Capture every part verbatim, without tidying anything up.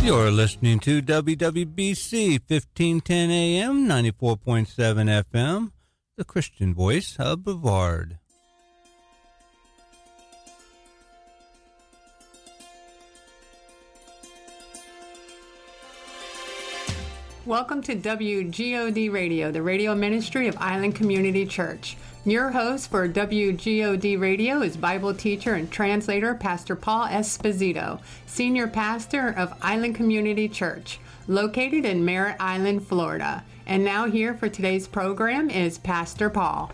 You're listening to W W B C fifteen ten A M, ninety-four point seven F M, the Christian voice of Brevard. Welcome to W G O D Radio, the radio ministry of Island Community Church. Your host for W G O D Radio is Bible teacher and translator Pastor Paul Esposito, senior pastor of Island Community Church, located in Merritt Island, Florida. And now here for today's program is Pastor Paul.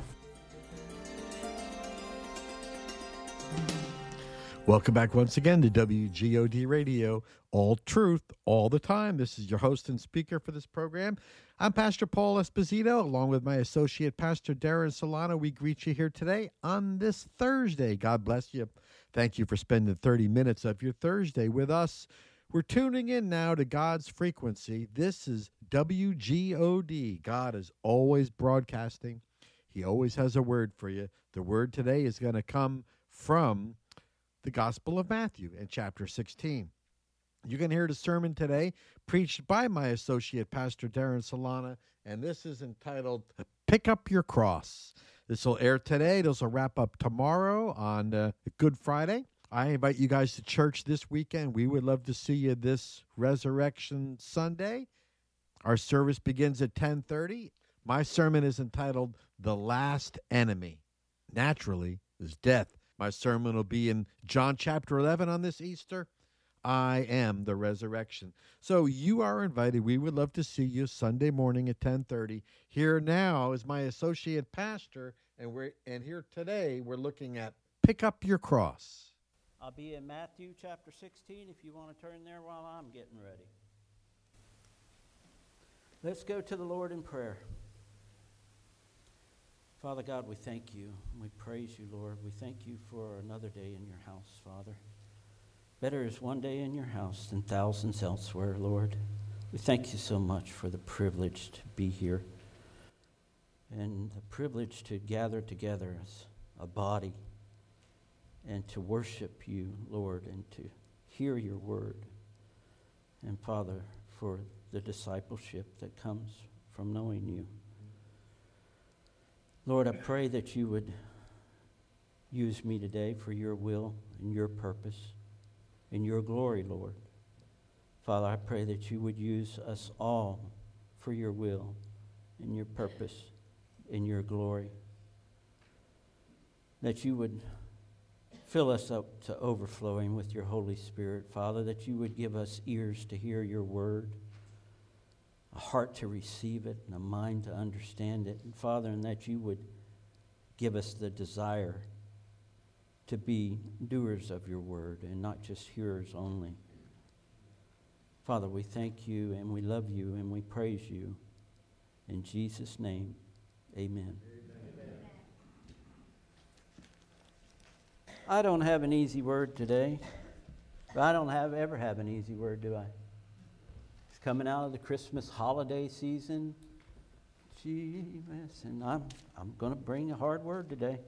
Welcome back once again to W G O D Radio, all truth, all the time. This is your host and speaker for this program. I'm Pastor Paul Esposito, along with my associate Pastor Darren Solano. We greet you here today on this Thursday. God bless you. Thank you for spending thirty minutes of your Thursday with us. We're tuning in now to God's frequency. This is W G O D. God is always broadcasting. He always has a word for you. The word today is going to come from the Gospel of Matthew in chapter sixteen. You're going to hear the sermon today preached by my associate, Pastor Darren Solana, and this is entitled, Pick Up Your Cross. This will air today. This will wrap up tomorrow on uh, Good Friday. I invite you guys to church this weekend. We would love to see you this Resurrection Sunday. Our service begins at ten thirty. My sermon is entitled, The Last Enemy. Naturally, is death. My sermon will be in John chapter eleven on this Easter. I am the resurrection. So you are invited. We would love to see you Sunday morning at ten thirty. Here now is my associate pastor, and we're and here today we're looking at Pick Up Your Cross. I'll be in Matthew chapter sixteen if you want to turn there while I'm getting ready. Let's go to the Lord in prayer. Father God, we thank you. We praise you, Lord. We thank you for another day in your house, Father. Better is one day in your house than thousands elsewhere, Lord. We thank you so much for the privilege to be here and the privilege to gather together as a body and to worship you, Lord, and to hear your word. And, Father, for the discipleship that comes from knowing you. Lord, I pray that you would use me today for your will and your purpose and your glory, Lord. Father, I pray that you would use us all for your will and your purpose and your glory. That you would fill us up to overflowing with your Holy Spirit, Father, that you would give us ears to hear your word, a heart to receive it, and a mind to understand it. And Father, and that you would give us the desire to be doers of your word and not just hearers only. Father, we thank you and we love you and we praise you. In Jesus' name, amen. Amen. I don't have an easy word today. But I don't have ever have an easy word, do I? It's coming out of the Christmas holiday season. Jesus, and I'm, I'm going to bring a hard word today.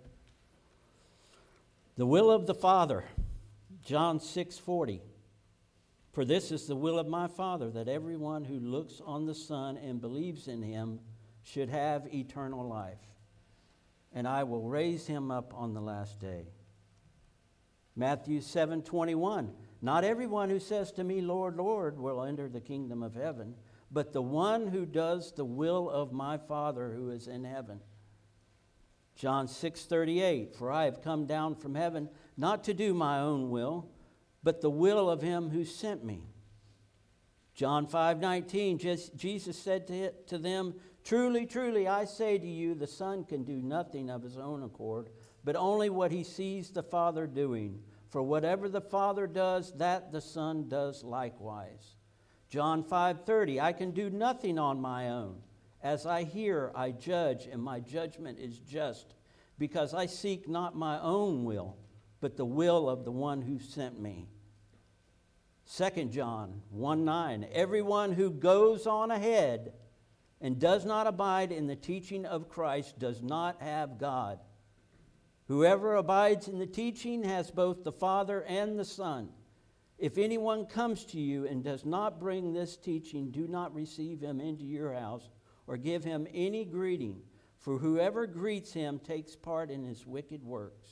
The will of the Father, John six forty. For this is the will of my Father, that everyone who looks on the Son and believes in him should have eternal life, and I will raise him up on the last day. Matthew seven twenty-one. Not everyone who says to me, Lord, Lord, will enter the kingdom of heaven, but the one who does the will of my Father who is in heaven. John six thirty-eight, for I have come down from heaven not to do my own will, but the will of him who sent me. John five nineteen, Jesus said to, to them, truly, truly, I say to you, the Son can do nothing of his own accord, but only what he sees the Father doing. For whatever the Father does, that the Son does likewise. John five thirty, I can do nothing on my own. As I hear, I judge, and my judgment is just, because I seek not my own will, but the will of the one who sent me. Second John one nine, everyone who goes on ahead and does not abide in the teaching of Christ does not have God. Whoever abides in the teaching has both the Father and the Son. If anyone comes to you and does not bring this teaching, do not receive him into your house or give him any greeting, for whoever greets him takes part in his wicked works.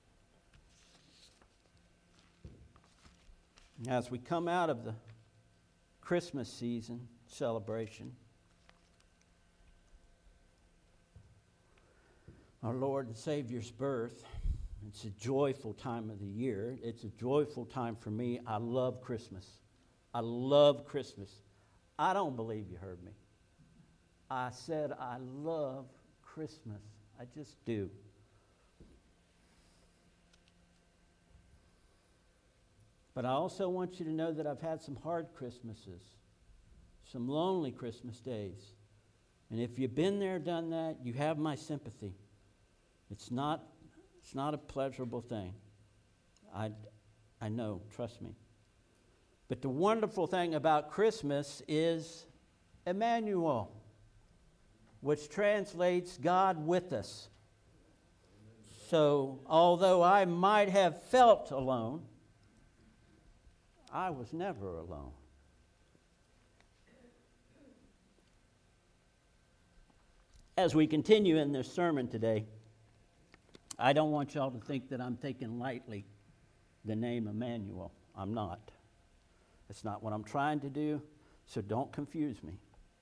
As we come out of the Christmas season celebration, our Lord and Savior's birth, it's a joyful time of the year. It's a joyful time for me. I love Christmas. I love Christmas. I don't believe you heard me. I said I love Christmas. I just do. But I also want you to know that I've had some hard Christmases, some lonely Christmas days. And if you've been there, done that, you have my sympathy. It's not, it's not a pleasurable thing. I, I know, trust me. But the wonderful thing about Christmas is Emmanuel, which translates God with us. So, although I might have felt alone, I was never alone. As we continue in this sermon today, I don't want y'all to think that I'm taking lightly the name Emmanuel. I'm not. It's not what I'm trying to do, so don't confuse me.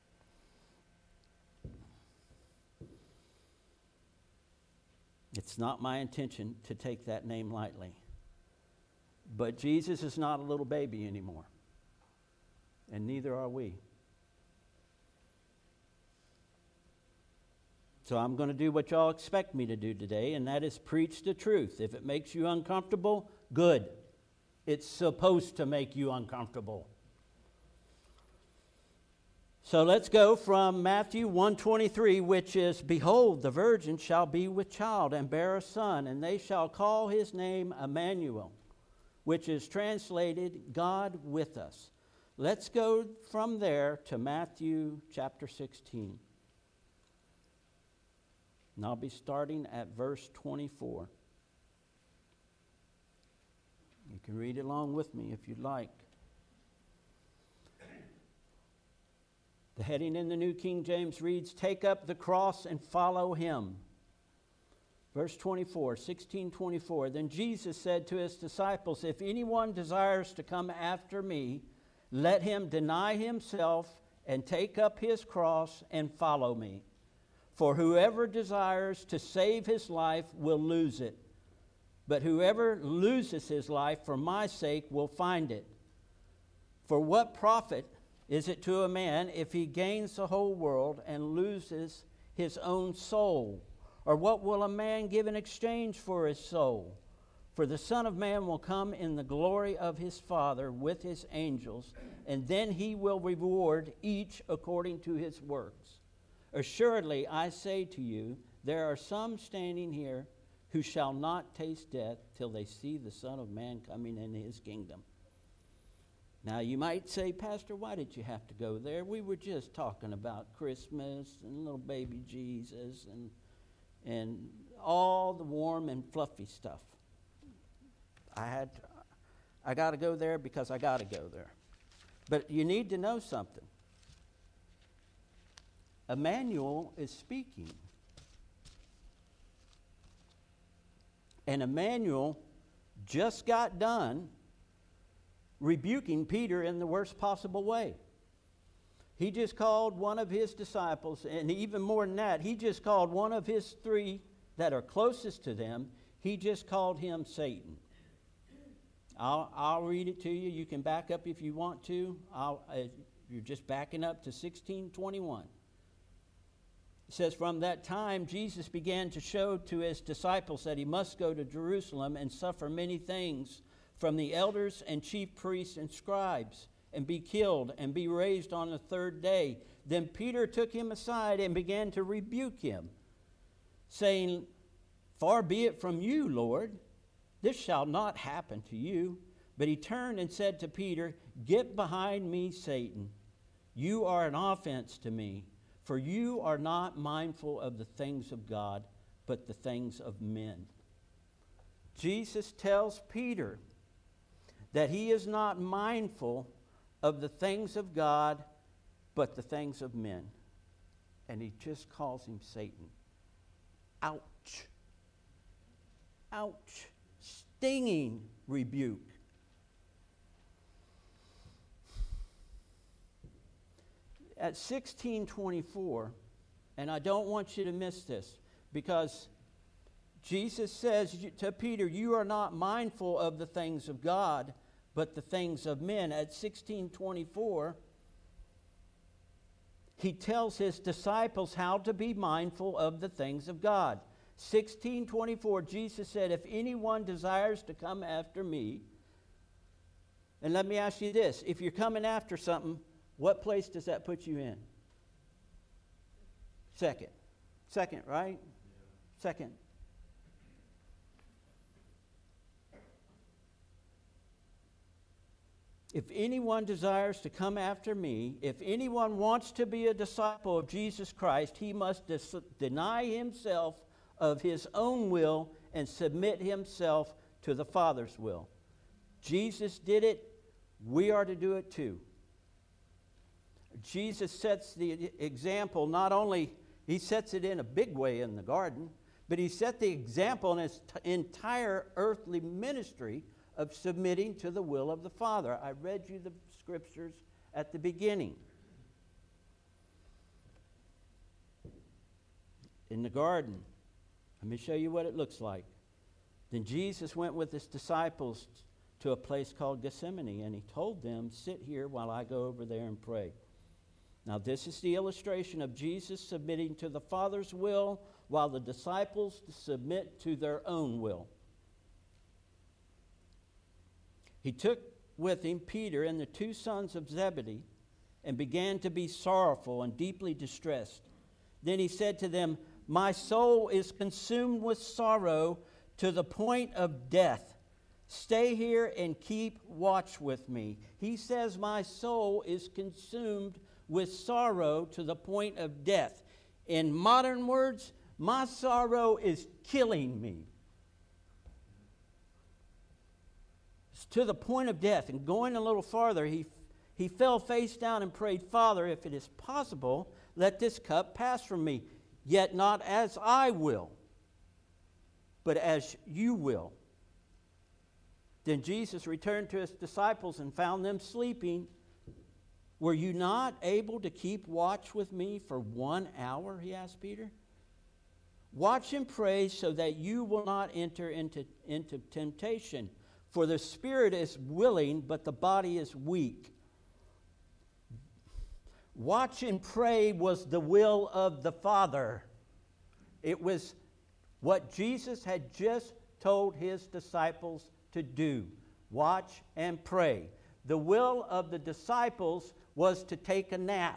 It's not my intention to take that name lightly. But Jesus is not a little baby anymore, and neither are we. So I'm going to do what y'all expect me to do today, and that is preach the truth. If it makes you uncomfortable, good. It's supposed to make you uncomfortable. So let's go from Matthew one twenty-three, which is, Behold, the virgin shall be with child and bear a son, and they shall call his name Emmanuel, which is translated God with us. Let's go from there to Matthew chapter sixteen. And I'll be starting at verse twenty-four. You can read along with me if you'd like. The heading in the New King James reads, Take up the cross and follow him. Verse twenty-four, sixteen twenty-four. Then Jesus said to his disciples, If anyone desires to come after me, let him deny himself and take up his cross and follow me. For whoever desires to save his life will lose it. But whoever loses his life for my sake will find it. For what profit is it to a man if he gains the whole world and loses his own soul? Or what will a man give in exchange for his soul? For the Son of Man will come in the glory of his Father with his angels, and then he will reward each according to his works. Assuredly, I say to you, there are some standing here who shall not taste death till they see the Son of Man coming in his kingdom. Now, you might say, Pastor, why did you have to go there? We were just talking about Christmas and little baby Jesus and and all the warm and fluffy stuff. I had, I got to go there because I got to go there. But you need to know something. Emmanuel is speaking. And Emmanuel just got done rebuking Peter in the worst possible way. He just called one of his disciples, and even more than that, he just called one of his three that are closest to them, he just called him Satan. I'll, I'll read it to you. You can back up if you want to. I'll, uh, you're just backing up to sixteen twenty-one. It says, From that time Jesus began to show to his disciples that he must go to Jerusalem and suffer many things from the elders and chief priests and scribes, and be killed, and be raised on the third day. Then Peter took him aside and began to rebuke him, saying, Far be it from you, Lord, this shall not happen to you. But he turned and said to Peter, Get behind me, Satan. You are an offense to me, for you are not mindful of the things of God, but the things of men. Jesus tells Peter that he is not mindful of the things of God, but the things of men. And he just calls him Satan. Ouch. Ouch. Stinging rebuke. At sixteen twenty-four, and I don't want you to miss this, because Jesus says to Peter, you are not mindful of the things of God, but the things of men. At sixteen twenty-four, he tells his disciples how to be mindful of the things of God. sixteen twenty-four, Jesus said, if anyone desires to come after me, and let me ask you this, if you're coming after something, what place does that put you in? Second. Second, right? Second. If anyone desires to come after me, if anyone wants to be a disciple of Jesus Christ, he must dis- deny himself of his own will and submit himself to the Father's will. Jesus did it. We are to do it too. Jesus sets the example, not only, he sets it in a big way in the garden, but he set the example in his t- entire earthly ministry of submitting to the will of the Father. I read you the scriptures at the beginning. In the garden, let me show you what it looks like. Then Jesus went with his disciples to a place called Gethsemane, and he told them, sit here while I go over there and pray. Now, this is the illustration of Jesus submitting to the Father's will while the disciples submit to their own will. He took with him Peter and the two sons of Zebedee and began to be sorrowful and deeply distressed. Then he said to them, my soul is consumed with sorrow to the point of death. Stay here and keep watch with me. He says, my soul is consumed with sorrow to the point of death. In modern words, my sorrow is killing me. It's to the point of death. And going a little farther, he, he fell face down and prayed, Father, if it is possible, let this cup pass from me. Yet not as I will, but as you will. Then Jesus returned to his disciples and found them sleeping. Were you not able to keep watch with me for one hour, he asked Peter. Watch and pray so that you will not enter into, into temptation. For the spirit is willing, but the body is weak. Watch and pray was the will of the Father. It was what Jesus had just told his disciples to do. Watch and pray. The will of the disciples was to take a nap.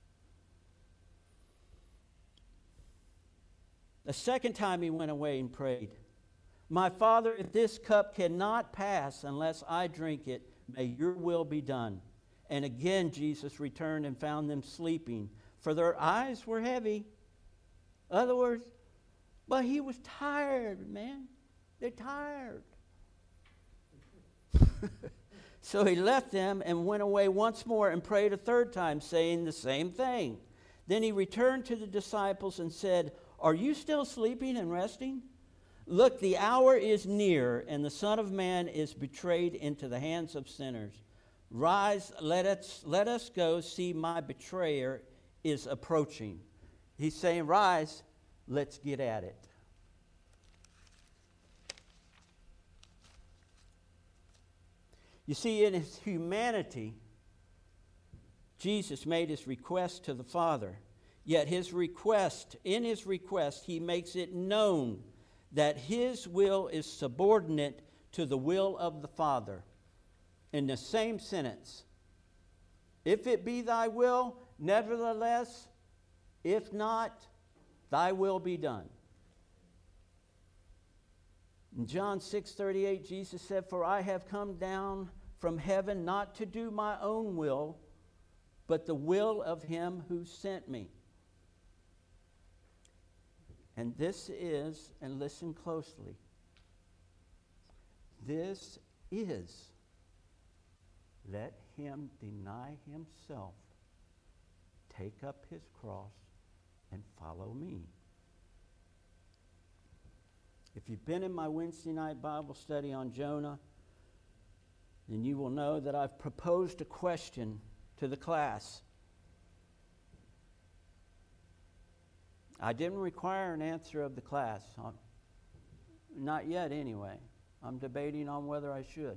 The second time he went away and prayed, my Father, if this cup cannot pass unless I drink it, may your will be done. And again Jesus returned and found them sleeping, for their eyes were heavy. In other words, but he was tired, man. They're tired. So he left them and went away once more and prayed a third time, saying the same thing. Then he returned to the disciples and said, are you still sleeping and resting? Look, the hour is near, and the Son of Man is betrayed into the hands of sinners. Rise, let us, let us go, see my betrayer is approaching. He's saying, rise, let's get at it. You see, in his humanity, Jesus made his request to the Father. Yet his request, in his request, he makes it known that his will is subordinate to the will of the Father. In the same sentence, if it be thy will, nevertheless, if not, thy will be done. In John six thirty-eight, Jesus said, for I have come down from heaven not to do my own will, but the will of him who sent me. And this is, and listen closely, this is let him deny himself, take up his cross, and follow me. If you've been in my Wednesday night Bible study on Jonah, then you will know that I've proposed a question to the class. I didn't require an answer of the class. I'm, not yet, anyway. I'm debating on whether I should.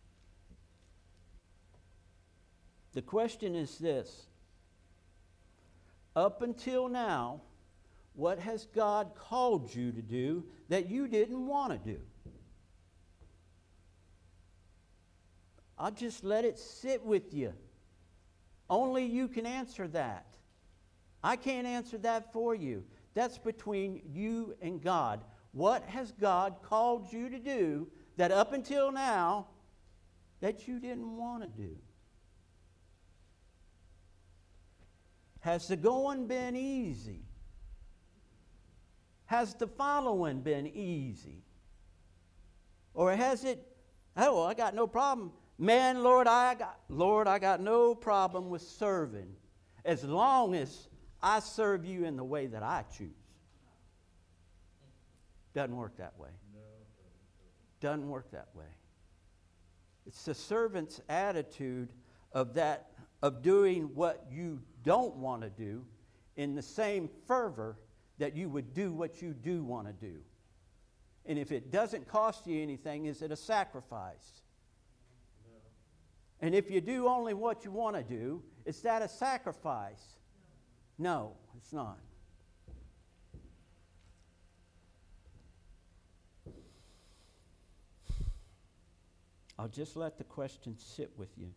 The question is this. Up until now, what has God called you to do that you didn't want to do? I'll just let it sit with you. Only you can answer that. I can't answer that for you. That's between you and God. What has God called you to do that up until now that you didn't want to do? Has the going been easy? Has the following been easy? Or has it, oh, I got no problem. Man, Lord, I got, Lord, I got no problem with serving as long as I serve you in the way that I choose. Doesn't work that way. Doesn't work that way. It's the servant's attitude of that, of doing what you don't want to do in the same fervor that you would do what you do want to do. And if it doesn't cost you anything, is it a sacrifice? No. And if you do only what you want to do, is that a sacrifice? No, no, it's not. I'll just let the question sit with you.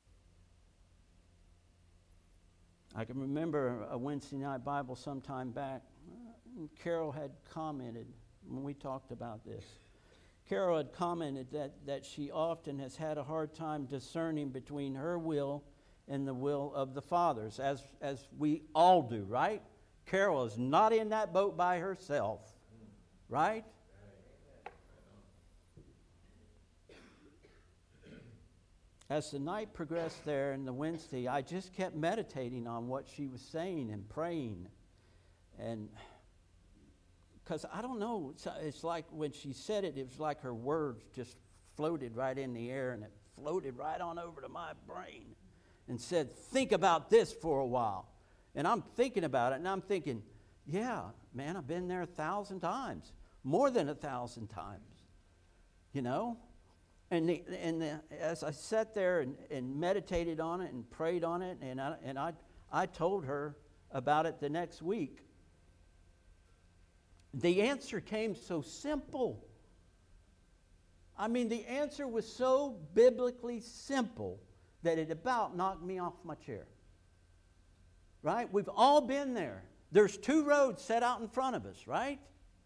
I can remember a Wednesday night Bible sometime back. Carol had commented when we talked about this. Carol had commented that, that she often has had a hard time discerning between her will and the will of the Father's, as, as we all do, right? Carol is not in that boat by herself, right? As the night progressed there in the Wednesday, I just kept meditating on what she was saying and praying. And because I don't know, it's, it's like when she said it, it was like her words just floated right in the air, and it floated right on over to my brain and said, think about this for a while. And I'm thinking about it, and I'm thinking, yeah, man, I've been there a thousand times, more than a thousand times, you know? And, the, and the, as I sat there and, and meditated on it and prayed on it, and, I, and I, I told her about it the next week, the answer came so simple. I mean, the answer was so biblically simple that it about knocked me off my chair. Right? We've all been there. There's two roads set out in front of us, right?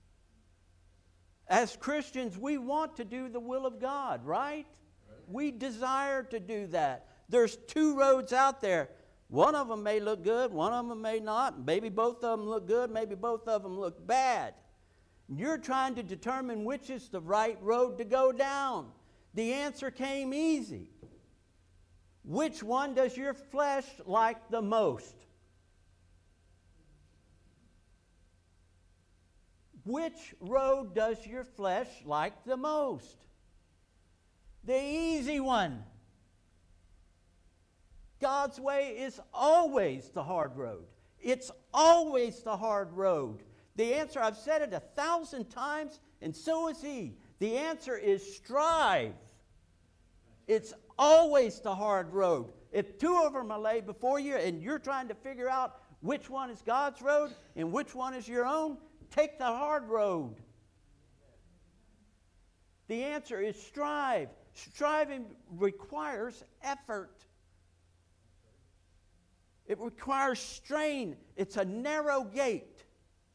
As Christians, we want to do the will of God, right? Right? We desire to do that. There's two roads out there. One of them may look good, one of them may not. Maybe both of them look good, maybe both of them look bad. You're trying to determine which is the right road to go down. The answer came easy. Which one does your flesh like the most? Which road does your flesh like the most? The easy one. God's way is always the hard road. It's always the hard road. The answer, I've said it a thousand times, and so is he. The answer is strive. It's always the hard road. If two of them are laid before you and you're trying to figure out which one is God's road and which one is your own, take the hard road. The answer is strive. Striving requires effort. It requires strain. It's a narrow gate.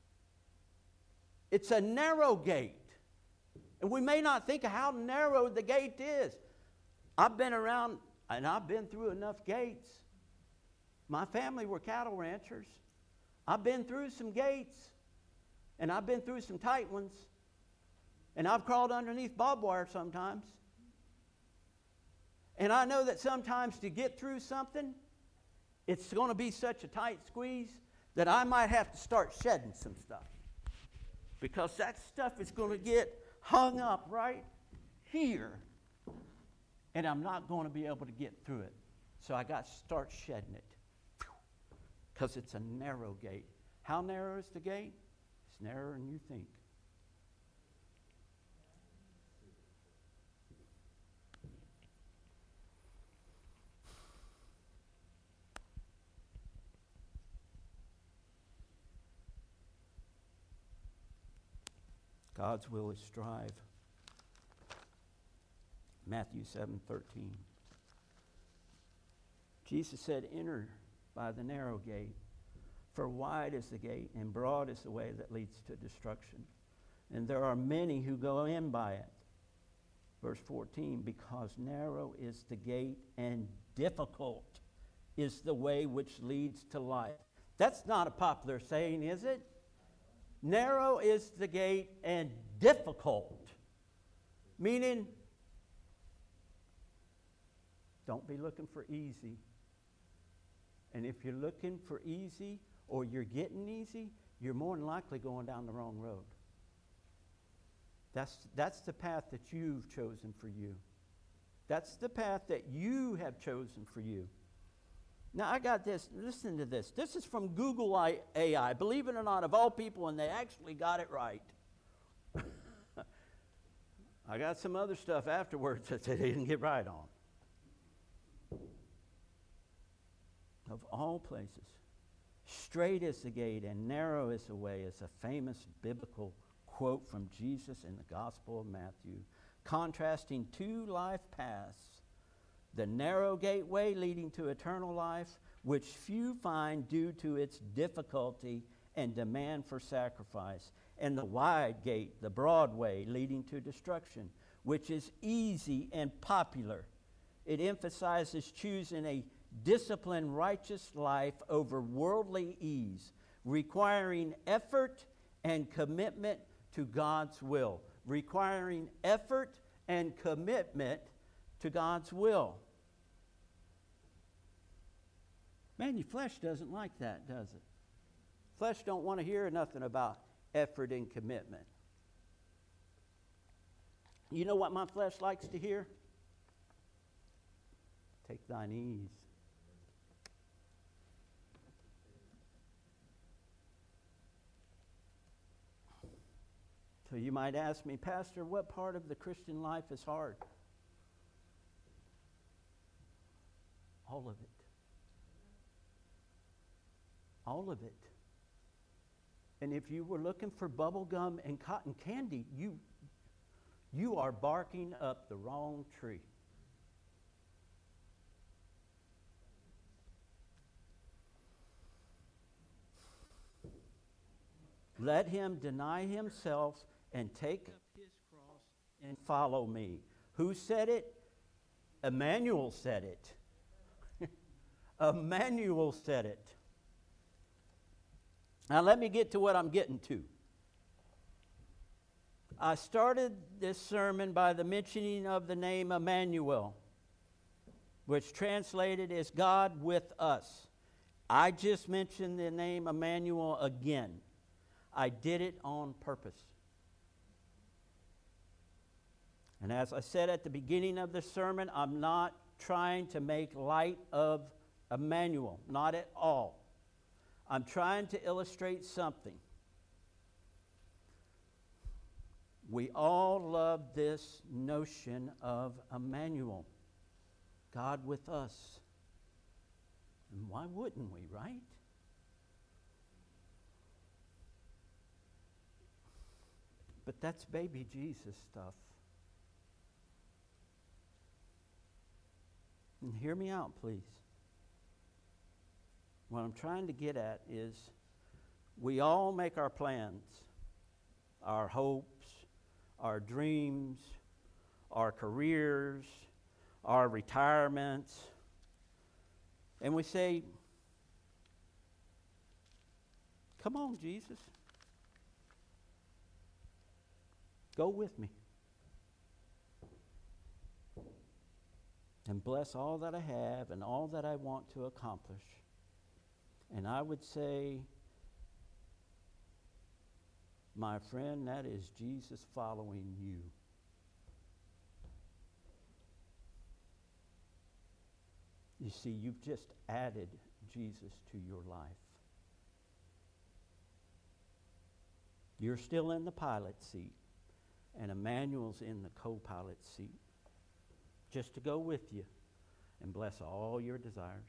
It's a narrow gate. And we may not think of how narrow the gate is. I've been around and I've been through enough gates. My family were cattle ranchers. I've been through some gates. And I've been through some tight ones. And I've crawled underneath barbed wire sometimes. And I know that sometimes to get through something, it's going to be such a tight squeeze that I might have to start shedding some stuff. Because that stuff is going to get hung up right here. And I'm not going to be able to get through it. So I got to start shedding it. Because it's a narrow gate. How narrow is the gate? It's narrower than you think. God's will is strive. Matthew seven thirteen. Jesus said, enter by the narrow gate, for wide is the gate and broad is the way that leads to destruction. And there are many who go in by it. Verse fourteen, because narrow is the gate and difficult is the way which leads to life. That's not a popular saying, is it? Narrow is the gate and difficult. Meaning, don't be looking for easy. And if you're looking for easy or you're getting easy, you're more than likely going down the wrong road. That's, that's the path that you've chosen for you. That's the path that you have chosen for you. Now, I got this. Listen to this. This is from Google A I. Believe it or not, of all people, and they actually got it right. I got some other stuff afterwards that they didn't get right on. Of all places, straight is the gate and narrow is the way is a famous biblical quote from Jesus in the Gospel of Matthew, contrasting two life paths. The narrow gateway leading to eternal life, which few find due to its difficulty and demand for sacrifice, and the wide gate, the broad way leading to destruction, which is easy and popular. It emphasizes choosing a disciplined, righteous life over worldly ease, requiring effort and commitment to God's will. Requiring effort and commitment to God's will. Man, your flesh doesn't like that, does it? Flesh don't want to hear nothing about effort and commitment. You know what my flesh likes to hear? Take thine ease. So you might ask me, Pastor, what part of the Christian life is hard? All of it. All of it. And if you were looking for bubble gum and cotton candy, you, you are barking up the wrong tree. Let him deny himself and take up his cross and follow me. Who said it? Emmanuel said it. Emmanuel said it. Now let me get to what I'm getting to. I started this sermon by the mentioning of the name Emmanuel, which translated is God with us. I just mentioned the name Emmanuel again. I did it on purpose. And as I said at the beginning of the sermon, I'm not trying to make light of Emmanuel, not at all. I'm trying to illustrate something. We all love this notion of Emmanuel, God with us. And why wouldn't we, right? But that's baby Jesus stuff. And hear me out, please. What I'm trying to get at is we all make our plans, our hopes, our dreams, our careers, our retirements, and we say, come on, Jesus. Go with me. and bless all that I have and all that I want to accomplish. And I would say, my friend, that is Jesus following you. You see, you've just added Jesus to your life. You're still in the pilot seat, and Emmanuel's in the co-pilot seat, just to go with you and bless all your desires.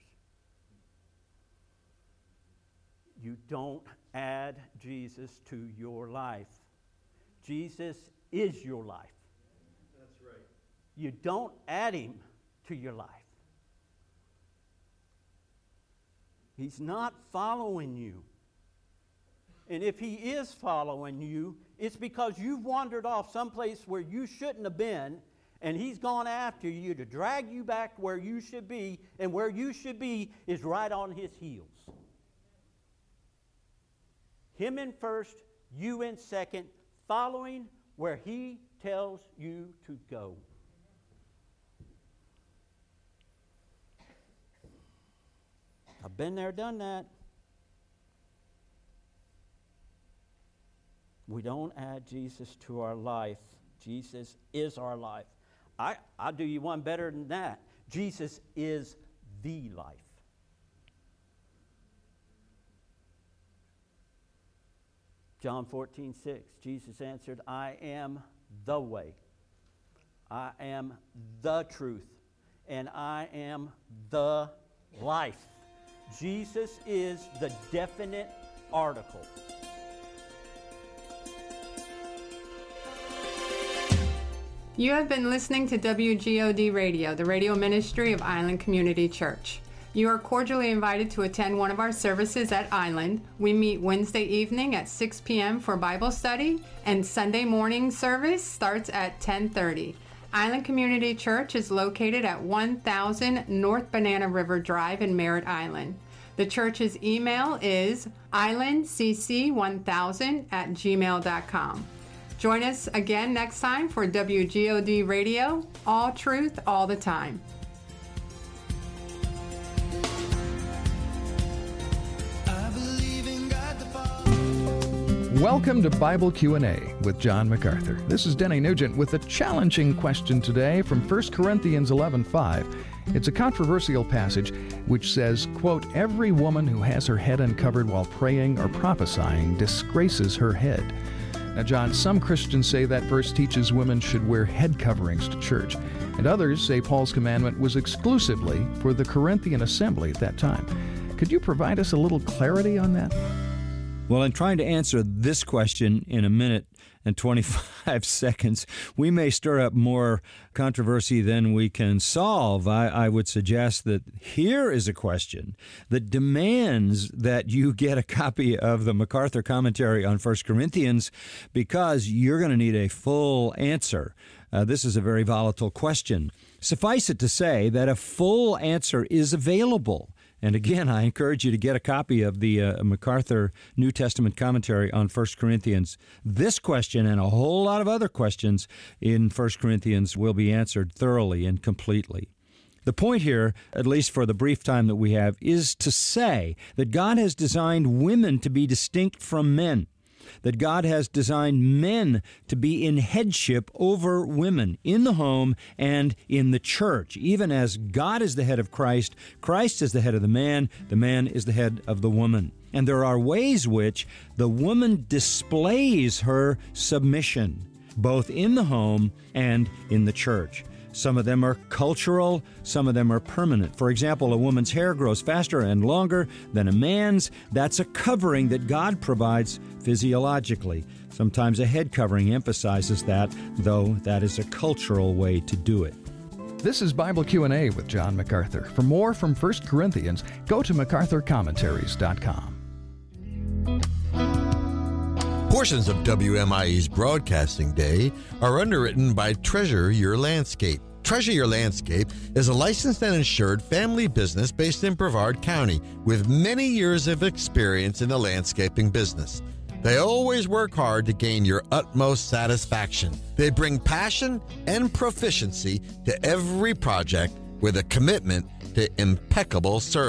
You don't add Jesus to your life. Jesus is your life. That's right. You don't add him to your life. He's not following you. And if he is following you, it's because you've wandered off someplace where you shouldn't have been, and he's gone after you to drag you back where you should be, and where you should be is right on his heels. Him in first, you in second, following where he tells you to go. I've been there, done that. We don't add Jesus to our life. Jesus is our life. I, I'll do you one better than that. Jesus is the life. John fourteen six, Jesus answered, I am the way, I am the truth, and I am the life. Jesus is the definite article. You have been listening to W G O D Radio, the radio ministry of Island Community Church. You are cordially invited to attend one of our services at Island. We meet Wednesday evening at six p.m. for Bible study, and Sunday morning service starts at ten thirty. Island Community Church is located at one thousand North Banana River Drive in Merritt Island. The church's email is island c c one thousand at gmail dot com. Join us again next time for W G O D Radio, all truth, all the time. Welcome to Bible Q and A with John MacArthur. This is Denny Nugent with a challenging question today from First Corinthians eleven five. It's a controversial passage which says, quote, every woman who has her head uncovered while praying or prophesying disgraces her head. Now, John, some Christians say that verse teaches women should wear head coverings to church, and others say Paul's commandment was exclusively for the Corinthian assembly at that time. Could you provide us a little clarity on that? Well, in trying to answer this question in a minute and twenty-five seconds, we may stir up more controversy than we can solve. I, I would suggest that here is a question that demands that you get a copy of the MacArthur commentary on First Corinthians, because you're going to need a full answer. Uh, this is a very volatile question. Suffice it to say that a full answer is available. And again, I encourage you to get a copy of the uh, MacArthur New Testament commentary on First Corinthians. This question and a whole lot of other questions in First Corinthians will be answered thoroughly and completely. The point here, at least for the brief time that we have, is to say that God has designed women to be distinct from men, that God has designed men to be in headship over women in the home and in the church. Even as God is the head of Christ, Christ is the head of the man, the man is the head of the woman. And there are ways which the woman displays her submission, both in the home and in the church. Some of them are cultural, some of them are permanent. For example, a woman's hair grows faster and longer than a man's. That's a covering that God provides physiologically. Sometimes a head covering emphasizes that, though that is a cultural way to do it. This is Bible Q and A with John MacArthur. For more from First Corinthians, go to macarthur commentaries dot com. Portions of W M I E's Broadcasting Day are underwritten by Treasure Your Landscape. Treasure Your Landscape is a licensed and insured family business based in Brevard County with many years of experience in the landscaping business. They always work hard to gain your utmost satisfaction. They bring passion and proficiency to every project with a commitment to impeccable service.